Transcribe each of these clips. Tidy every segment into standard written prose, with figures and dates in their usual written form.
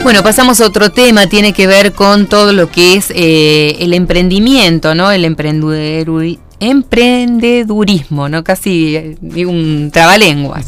Bueno, pasamos a otro tema, tiene que ver con todo lo que es el emprendimiento, ¿no? El emprendedurismo, ¿no? Casi digo un trabalenguas.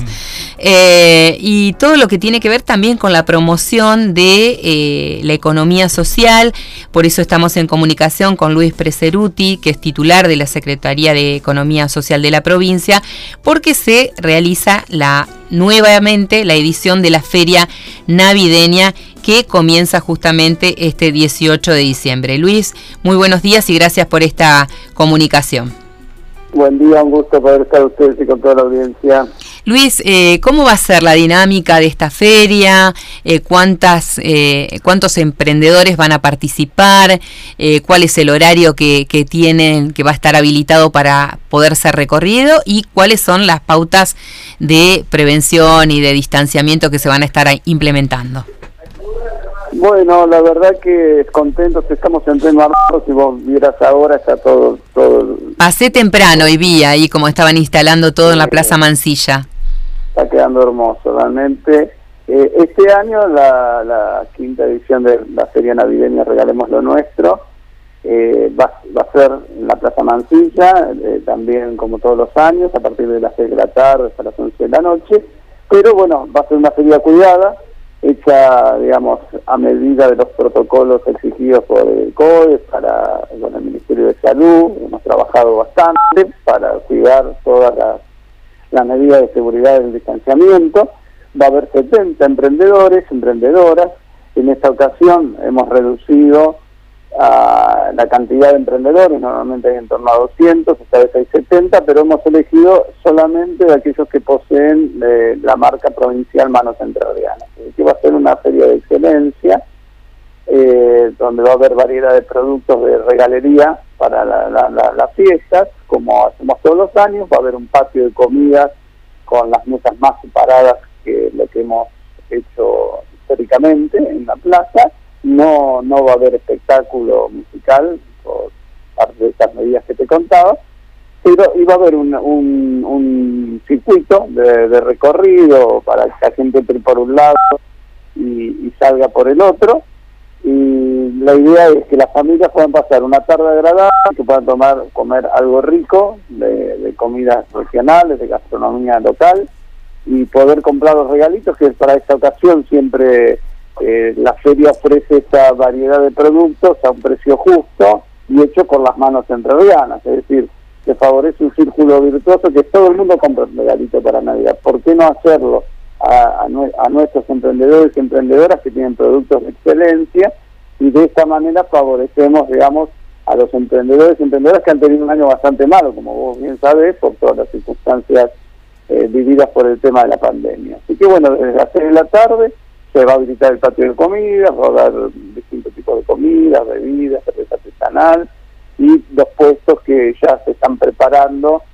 Y todo lo que tiene que ver también con la promoción de la economía social. Por eso estamos en comunicación con Luis Preseruti, que es titular de la Secretaría de Economía Social de la provincia, porque se realiza nuevamente la edición de la Feria Navideña, que comienza justamente este 18 de diciembre. Luis, muy buenos días y gracias por esta comunicación. Buen día, un gusto poder estar ustedes y con toda la audiencia. Luis, ¿cómo va a ser la dinámica de esta feria? ¿Cuántos emprendedores van a participar? ¿Cuál es el horario que tienen, que va a estar habilitado para poder ser recorrido? ¿Y cuáles son las pautas de prevención y de distanciamiento que se van a estar implementando? Bueno, la verdad que contentos, estamos en pleno armado. Si vos vieras ahora, está todo. Pasé temprano y vi ahí como estaban instalando todo en la Plaza Mansilla. Está quedando hermoso, realmente. Este año, la quinta edición de la Feria Navideña Regalemos lo Nuestro, va a ser en la Plaza Mansilla, también como todos los años, a partir de las 6 de la tarde hasta las 11 de la noche. Pero bueno, va a ser una feria cuidada, hecha, digamos, a medida de los protocolos exigidos por el COE, con el Ministerio de Salud. Hemos trabajado bastante para cuidar todas las medidas de seguridad del distanciamiento. Va a haber 70 emprendedores, emprendedoras. En esta ocasión hemos reducido la cantidad de emprendedores, normalmente hay en torno a 200, esta vez hay 70, pero hemos elegido solamente de aquellos que poseen la marca provincial Manos Entrerrianas. Que va a ser una feria de excelencia, donde va a haber variedad de productos de regalería para las fiestas, como hacemos todos los años. Va a haber un patio de comidas con las mesas más separadas que lo que hemos hecho históricamente en la plaza. No va a haber espectáculo musical por parte de estas medidas que te contaba, pero iba a haber un circuito de recorrido para que la gente entre por un lado y salga por el otro. Y la idea es que las familias puedan pasar una tarde agradable, que puedan comer algo rico de comidas regionales, de gastronomía local, y poder comprar los regalitos, que para esta ocasión siempre la feria ofrece esta variedad de productos a un precio justo y hecho por las Manos Entrerrianas. Es decir, se favorece un círculo virtuoso, que todo el mundo compra un regalito para Navidad. ¿Por qué no hacerlo a nuestros emprendedores y emprendedoras que tienen productos de excelencia? Y de esta manera favorecemos, digamos, a los emprendedores y emprendedoras que han tenido un año bastante malo, como vos bien sabés, por todas las circunstancias vividas por el tema de la pandemia. Así que bueno, desde las 6 de la tarde se va a habilitar el patio de comidas, va a haber distintos tipos de comidas, bebidas, cerveza artesanal, y los puestos que ya se están preparando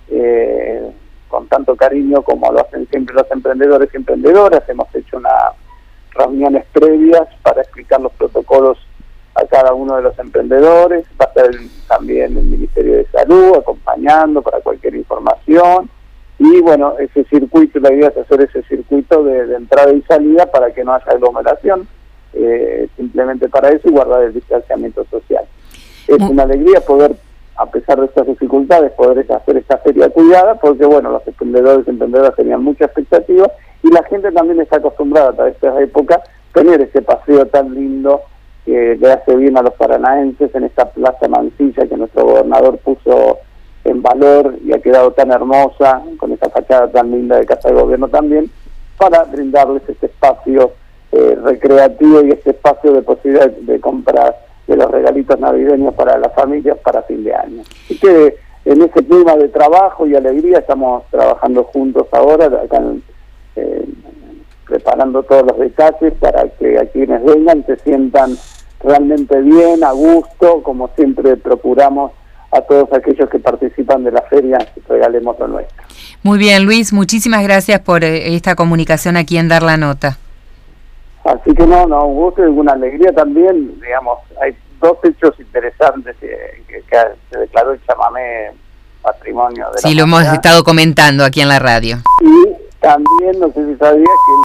con tanto cariño como lo hacen siempre los emprendedores y emprendedoras. Hemos hecho unas reuniones previas para explicar los protocolos a cada uno de los emprendedores. Va a estar también el Ministerio de Salud acompañando para cualquier información. Y bueno, ese circuito, la idea es hacer ese circuito de entrada y salida para que no haya aglomeración, simplemente para eso, y guardar el distanciamiento social. Es una alegría poder, a pesar de estas dificultades, poder hacer esta feria cuidada, porque bueno, los emprendedores y emprendedoras tenían mucha expectativa, y la gente también está acostumbrada a esta época tener ese paseo tan lindo que le hace bien a los paranaenses en esta Plaza Mansilla que nuestro gobernador puso en valor y ha quedado tan hermosa, con esta fachada tan linda de Casa de Gobierno también, para brindarles este espacio recreativo y este espacio de posibilidad de comprar de los regalitos navideños para las familias para fin de año. Así que en ese clima de trabajo y alegría estamos trabajando juntos ahora, acá preparando todos los detalles para que a quienes vengan se sientan realmente bien, a gusto, como siempre procuramos a todos aquellos que participan de la feria. Regalemos lo Nuestro. Muy bien, Luis, muchísimas gracias por esta comunicación aquí en Dar la Nota. Así que un gusto y una alegría también. Digamos, hay dos hechos interesantes que se declaró el chamamé patrimonio de la Sí, lo hemos estado comentando aquí en la radio. Y también, no sé si sabías que